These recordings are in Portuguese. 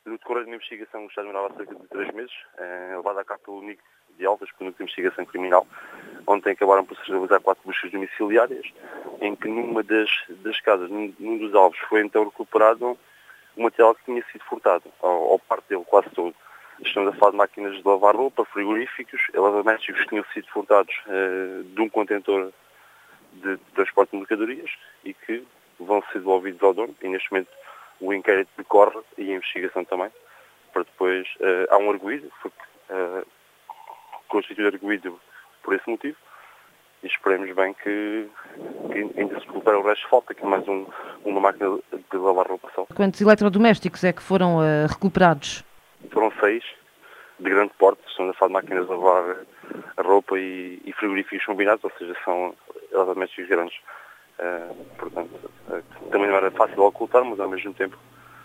No decorrer de uma investigação que já demorava cerca de 3 meses, levada a cabo pelo NIC de Elvas, pelo Núcleo de Investigação Criminal, onde acabaram por se realizar 4 buscas domiciliárias, em que numa das casas, num dos alvos, foi então recuperado um material que tinha sido furtado, ou parte dele, quase todo. Estamos a falar de máquinas de lavar roupa, frigoríficos, eletrodomésticos que tinham sido furtados de um contentor de transporte de mercadorias e que vão ser devolvidos ao dono, e neste momento o inquérito decorre e a investigação também, para depois há um arguido, foi constituído arguido por esse motivo, e esperemos bem que ainda se recupere o resto. Falta aqui mais uma máquina de lavar roupa só. Quantos eletrodomésticos é que foram recuperados? Foram 6, de grande porte, estamos a falar de máquinas de lavar a roupa e frigoríficos combinados, ou seja, são eletrodomésticos grandes. Portanto, também não era fácil ocultar, mas ao mesmo tempo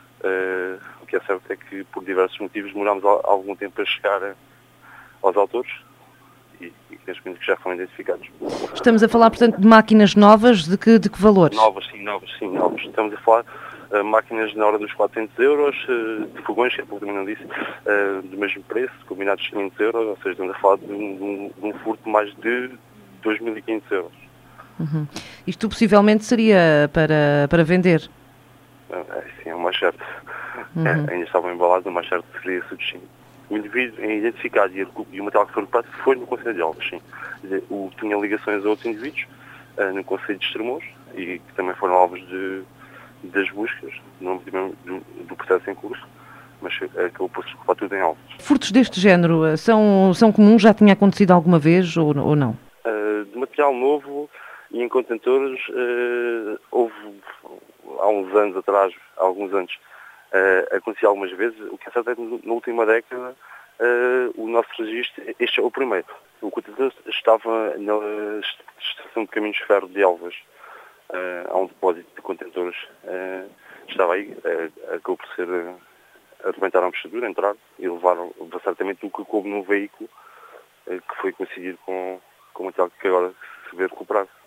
o que é certo é que por diversos motivos demorámos algum tempo a chegar aos autores e neste momento que já foram identificados. Estamos a falar, portanto, de máquinas novas, de que valores? Novas. Estamos a falar máquinas na hora dos 400 euros, de fogões, que eu também não disse, do mesmo preço, combinados 500 euros, ou seja, estamos a falar de um furto de mais de 2.500 euros. Uhum. Isto possivelmente seria para vender? Sim, é o mais certo. Ainda estavam embalados, o mais certo seria esse o destino. O indivíduo identificado e o material que foi recuperado foi no Conselho de Elvas, sim. Tinha ligações a outros indivíduos no Conselho de Estremoz e que também foram alvos das buscas do processo em curso, mas acabou por se recuperar tudo em alvos. Furtos deste género são comuns? Já tinha acontecido alguma vez ou não? De material novo e em contentores houve há uns anos atrás, há alguns anos, aconteceu algumas vezes. O que é certo é que na última década o nosso registro, este é o primeiro. O contentor estava na estação de caminhos de ferro de Elvas. Há um depósito de contentores, estava aí, acabou por ser arrebentaram a fechadura, entraram e levaram certamente o que coube no veículo, que foi coincidir com o material que agora se vê recuperado.